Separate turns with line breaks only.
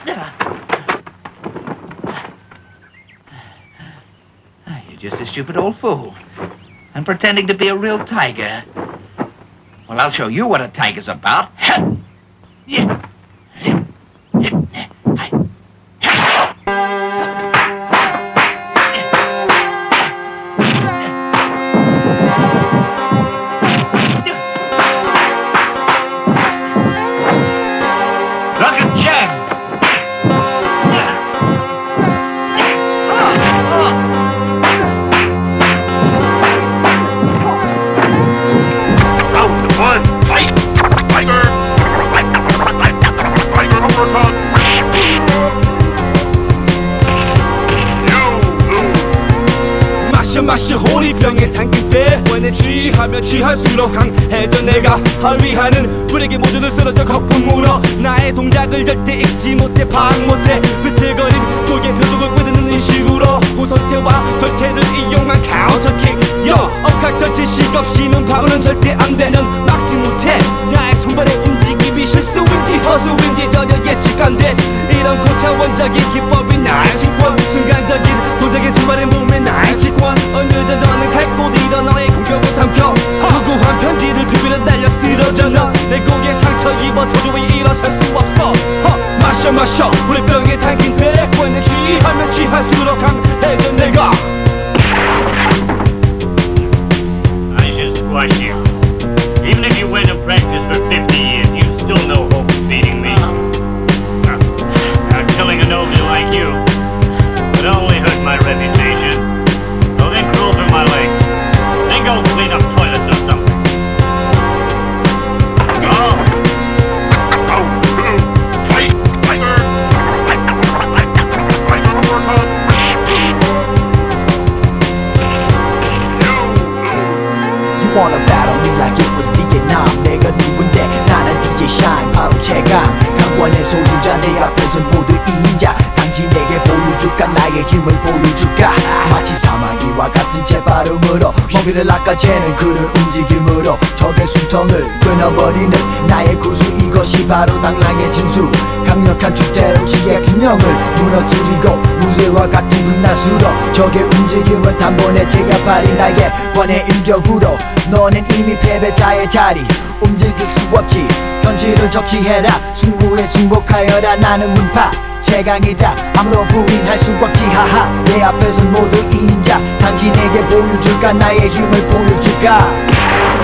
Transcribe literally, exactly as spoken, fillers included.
You're just a stupid old fool. And pretending to be a real tiger. Well, I'll show you what a tiger's about. Yeah.
마셔 호리병에 담긴 때 원에 취하면 취할수록 강해져 내가 하위하는 불에게 모두를 쓰러져 거품 물어 나의 동작을 절대 읽지 못해 파악 못해 비틀거림 속에 표정을 끄드는 의식으로 고선태와 절체를 이용한 카운터킥 여 억학전 지식 없이는 파울은 절대 안 되는 막지 못해 나의 손발의 움직임이 실수인지 허수인지 전혀 예측 안 돼 이런 고차원적인 기법이 나의 직권 순간적인 동작의 손발의 몸에 나의 직권 어느덧 너는 갈고리로 너의 공격을 삼켜 후구한 편지를 비비려 날려 쓰러져 너 내 고개 상처 입어 도저히 일어설 수 없어 허, 마셔 마셔 우리 병에 담긴 백번에 취하면 취할수록 강해져 내가
I should squash you. Even if you went and practiced for fifty years, you still no hope of beating me. Now, now killing a nobody like you would only hurt my reputation. So then crawl through my legs. Then go clean up toilets or something. Oh! Oh! Fight! Tiger! Tiger uppercut!
You wanna battle me like it was Vietnam 내가 누군데 나는 디제이 Shine 바로 최강 강권의 소유자 내 앞에선 모두 이인자 당신에게 보여줄까 나의 힘을 보여줄까 마치 사마귀와 같은 재빠름으로 먹이를 낚아채는 그런 움직임으로 적의 숨통을 끊어버리는 나의 구수 이것이 바로 당랑의 진수 강력한 축대로 지의 균형을 무너뜨리고 무쇠와 같은 군나수로 적의 움직임을 단번에 제압하리 나의 권의 일격으로 너는 이미 패배자의 자리 움직일 수 없지 현실을 적시해라 승부에 승복하여라 나는 문파 최강이다 아무도 부인할 수 없지 하하 내 앞에선 모두 이인자 당신에게 보여줄까 나의 힘을 보여줄까